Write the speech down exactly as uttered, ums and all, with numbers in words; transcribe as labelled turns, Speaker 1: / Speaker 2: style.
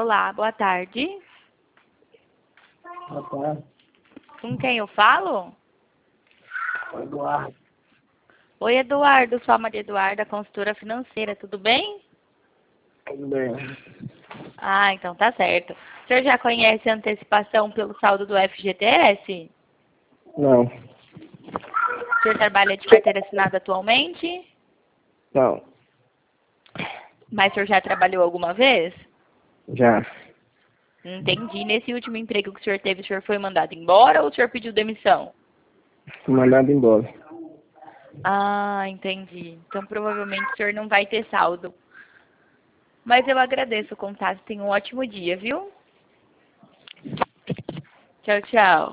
Speaker 1: Olá, boa tarde.
Speaker 2: Boa tarde.
Speaker 1: Com quem eu falo?
Speaker 2: Eduardo.
Speaker 1: Oi, Eduardo. Sou a Maria Eduarda, consultora financeira. Tudo bem?
Speaker 2: Tudo bem?
Speaker 1: Ah, então tá certo. O senhor já conhece a antecipação pelo saldo do F G T S?
Speaker 2: Não.
Speaker 1: O senhor trabalha de carteira assinada atualmente?
Speaker 2: Não.
Speaker 1: Mas o senhor já trabalhou alguma vez?
Speaker 2: Já.
Speaker 1: Entendi. Nesse último emprego que o senhor teve, o senhor foi mandado embora ou o senhor pediu demissão?
Speaker 2: Fui mandado embora.
Speaker 1: Ah, entendi. Então provavelmente o senhor não vai ter saldo. Mas eu agradeço o contato. Tenha um ótimo dia, viu? Tchau, tchau.